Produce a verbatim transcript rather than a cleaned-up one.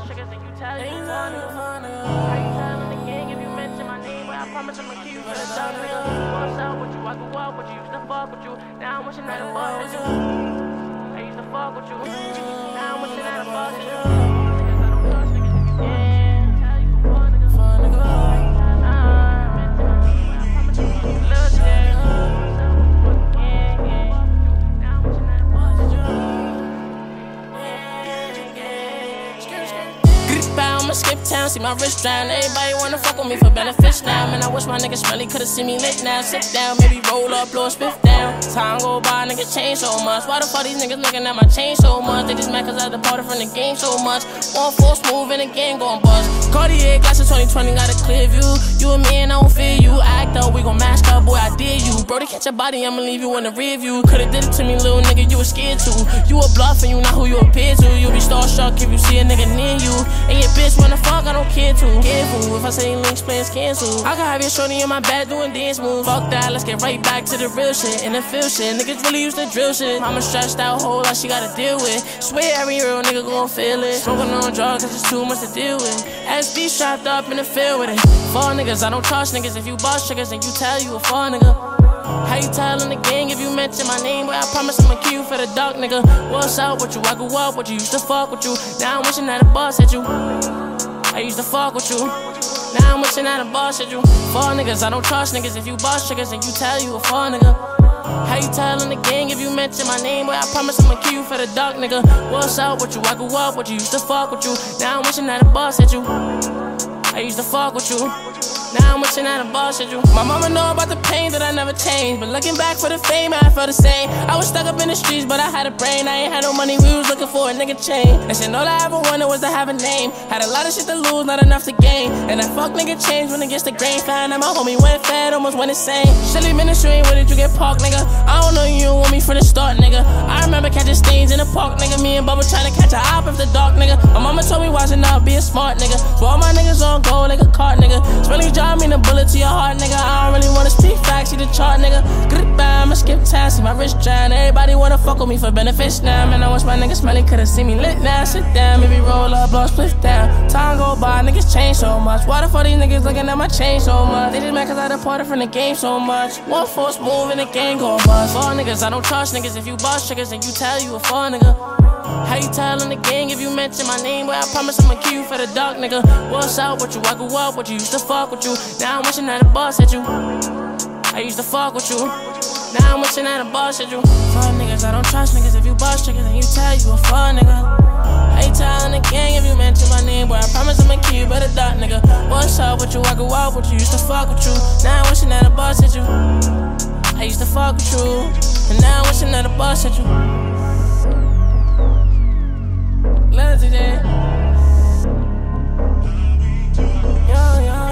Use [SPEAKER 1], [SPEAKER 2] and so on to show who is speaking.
[SPEAKER 1] boss chickens and you tell you a fuck nigga. How you telling the gang if you mention my name? Well, I promise I'ma keep you for the dog nigga. What's up with you? I grew up with you, used to fuck with you. Now I'm wishing that a boss with you. I used to fuck with you. Now I'm wishing that a boss with you. Skip town, see my wrist drown. Everybody wanna fuck with me for benefits now. Man, I wish my niggas really could've seen me lit now. Sit down, maybe roll up, blow a spiff down. Time go by, niggas change so much. Why the fuck these niggas looking at my chain so much? They just mad cause I departed from the game so much. One force move and the game gon' bust. Cartier glasses twenty twenty got a clear view. You and me and I don't fear you. Act up, we gon' mask up, boy, I dare you. Brody, catch your body, I'ma leave you in the rear view. Could've did it to me, little nigga, you was scared to. You a bluff and you not who you appear to. You be starstruck if you see a nigga near you. And your bitch wanna fuck, I don't care to. Careful, if I say links, plans cancel. I can have your shorty in my bed doing dance moves. Fuck that, let's get right back to the real shit. And the feel shit, niggas really used to drill shit. Mama stressed out, whole lot she gotta deal with. Swear every real nigga gon' feel it. Smoking on drugs, cause it's too much to deal with. S B strapped up in the field with it. Fall niggas, I don't trust niggas. If you boss chickens, then you tell you a fall nigga. How you telling the gang if you mention my name? Well, I promise I'ma kill you for the dark nigga. What's up with you? I grew up with you, used to fuck with you. Now I'm wishing that a boss hit you. I used to fuck with you. Now I'm wishing that a boss hit you. Fall niggas, I don't trust niggas. If you boss chickens, then you tell you a fall nigga. How you telling the gang if you mention my name? Well, I promise I'ma kill you for the dark nigga. What's up with you? I grew up with you, used to fuck with you. Now I'm wishing that a boss hit you. I used to fuck with you. Now I'm wishing that a boss hit you. My mama know about the pain that I never changed, but looking back for the fame, I felt the same. I was stuck up in the streets, but I had a brain. I ain't had no money, we was looking for a nigga chain. And shit, all I ever wanted was to have a name. Had a lot of shit to lose, not enough to gain. And that fuck nigga changed when it gets the grain. Found out my homie went fed, almost went insane. Shelly ministry, where did you get parked, nigga? I don't know you, want me from the start, nigga. I remember catching stains in the park, nigga. Me and Bubba trying to catch a op after dark, nigga. My mama told me watching out, be a smart nigga. For all my niggas on go like a cart, nigga. Spelling job mean a bullet to your heart, nigga. I don't really wanna speak facts, see the chart, nigga. Goodbye, I'ma skip town, see my wrist drown. Everybody wanna fuck with me for benefits now. Man, I wish my niggas smelly could've seen me lit now. Sit down, maybe roll up, blow a split down. Time go by, niggas change so much. Why the fuck these niggas looking at my chain so much? They just mad cause I departed from the game so much. One force move and the game gon' bust. Fall niggas, I don't trust niggas. If you boss chickens, then you tell you a fall nigga. How you telling the gang if you mention my name? Well, I promise I'ma kill you for the dark nigga. What's up with you? I grew up with you, used to fuck with you. Now I'm wishing that a boss hit you. I used to fuck with you. Now I'm wishing that a boss hit you. Fuck niggas, I don't trust niggas. If you boss chickens, then you tell you a fuck nigga. How you telling the gang if you mention my name? Well, I promise I'ma kill you for the dark nigga. What's up with you? I grew up with you, used to fuck with you. Now I'm wishing that a boss hit you. I used to fuck with you. And now I'm wishing that a boss hit you. Love today. Yo, yo.